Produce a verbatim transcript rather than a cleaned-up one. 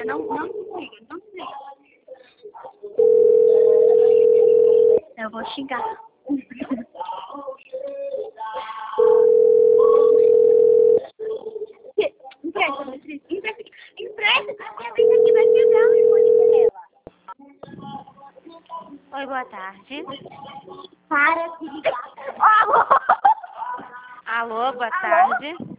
não, não desliga, não desliga. Eu vou xingar. Empresta, empresta, empresta, ela aqui vai pegar o iPhone dela. Oi, boa tarde. Para de ligar. Alô, boa tarde.